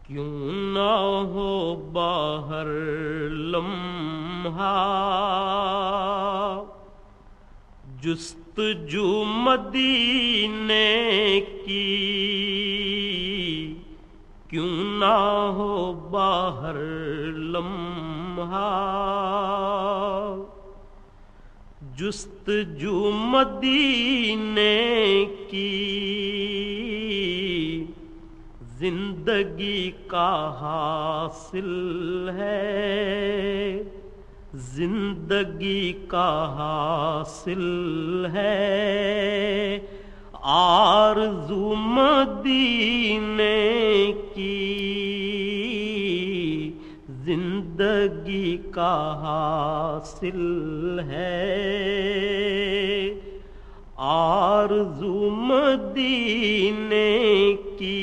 کیوں نہ ہو باہر لمحہ جستجو مدینے کی، کیوں نہ ہو باہر لمحہ جستجو مدینے کی، زندگی کا حاصل ہے، زندگی کا حاصل ہے، آرزو مدینے کی، زندگی کا حاصل ہے، آرزو مدینے کی۔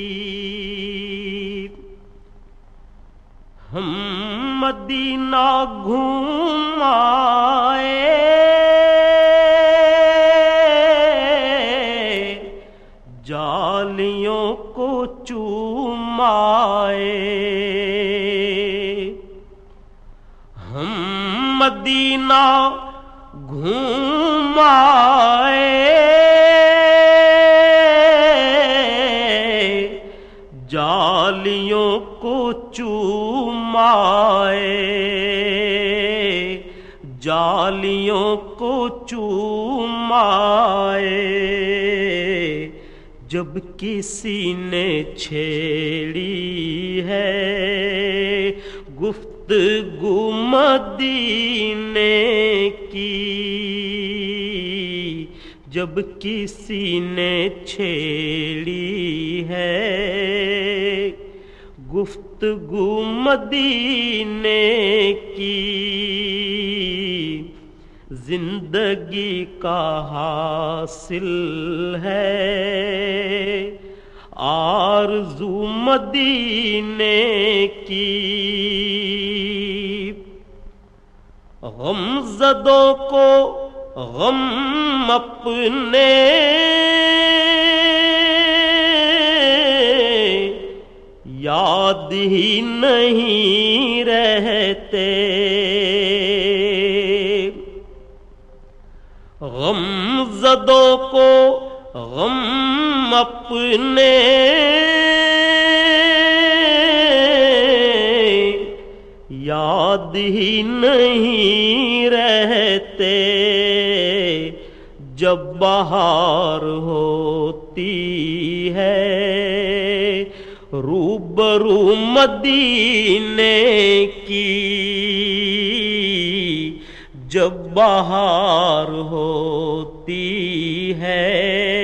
ہم مدینہ گھوم آئے، جالیوں کو چوم آئے، ہم مدینہ گھوم آئے، جالیوں کو چوم آئے، جالیوں کو چوم آئے، جب کسی نے چھیڑی ہے گفتگو مدینے کی، جب کسی نے چھیڑی ہے گفتگو مدینے کی، زندگی کا حاصل ہے، آرزو مدینے کی۔ غم زدوں کو غم اپنے یاد ہی نہیں رہتے، غم زدوں کو غم اپنے یاد ہی نہیں رہتے، جب بہار ہوتی ہے روبرو مدینے کی، جب بہار ہوتی ہے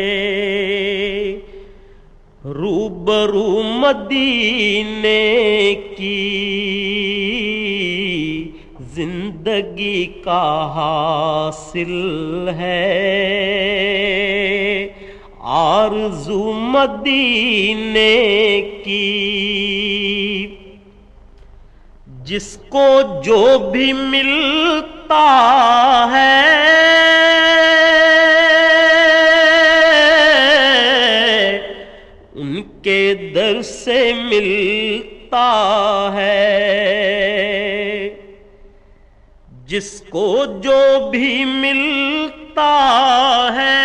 روبرو مدینے کی، زندگی کا حاصل ہے، آرزو مدینے کی۔ جس کو جو بھی ملتا ہے ان کے در سے ملتا ہے، جس کو جو بھی ملتا ہے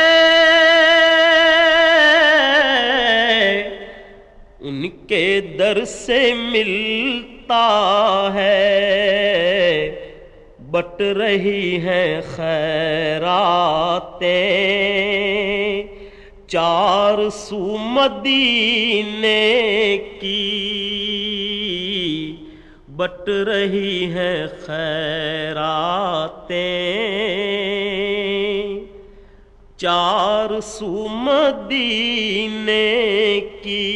ان کے در سے ملتا ہے، بٹ رہی ہیں خیراتیں چار سو مدینے کی، بٹ رہی ہیں خیراتیں چار سو مدینے کی۔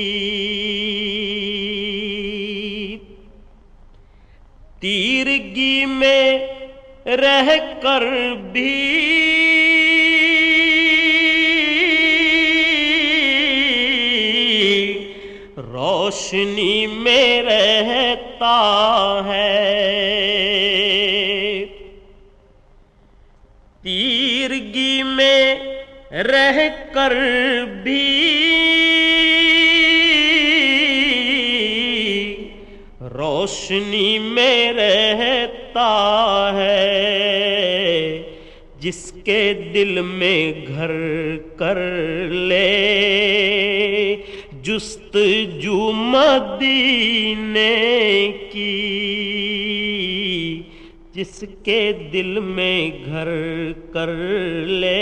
تیرگی میں رہ کر بھی روشنی میں رہتا ہے، تیرگی میں رہ کر بھی روشنی میں رہتا ہے، جس کے دل میں گھر کر لے جستجو مدینے کی، جس کے دل میں گھر کر لے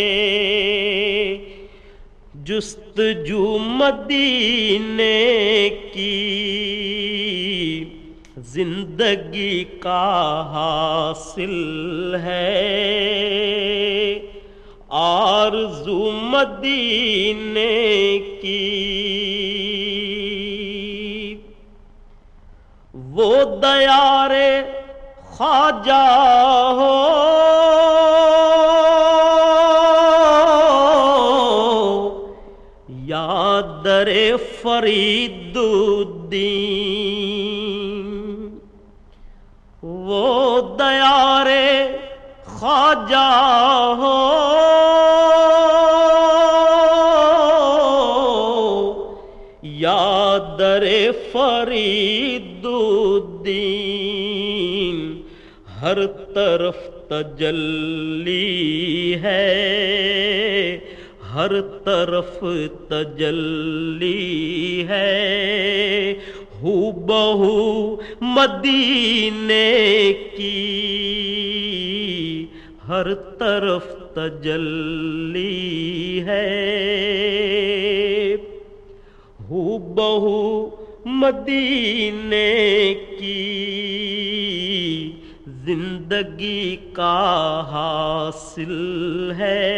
جستجو مدینے کی، زندگی کا حاصل ہے آرزو مدینے کی۔ وہ دیار خواجہ ہو یا در فرید الدین، وہ دیار خواجہ ہو یا در فرید الدین، ہر طرف تجلی ہے، ہر طرف تجلی ہے، ہو بہو مدینے کی، ہر طرف تجلی ہے، ہو بہو مدینے کی، زندگی کا حاصل ہے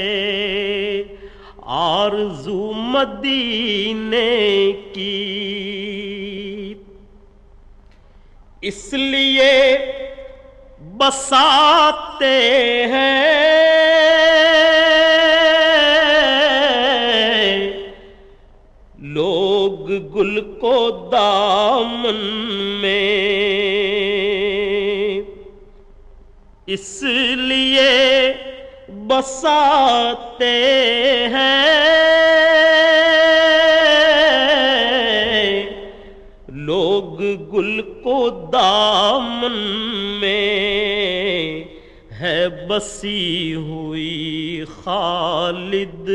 آرزو مدینے کی۔ اس لیے بساتے ہیں لوگ گل کو دامن میں، اس لیے بساتے ہیں لوگ گل کو دامن میں، ہے بسی ہوئی خالد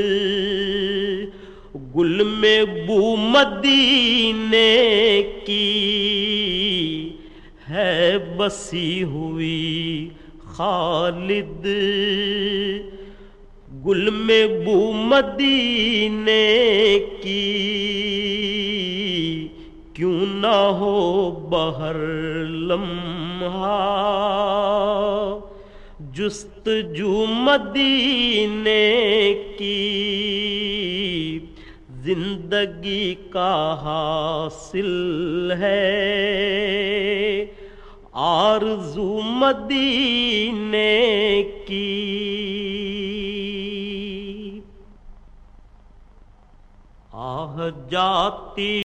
گل میں بو مدینے کی، ہے بسی ہوئی خالد گل میں بو مدینے کی، کیوں نہ ہو بہر لمحہ جستجو مدینے کی، زندگی کا حاصل ہے آرزو مدینے کی۔ آہ جاتی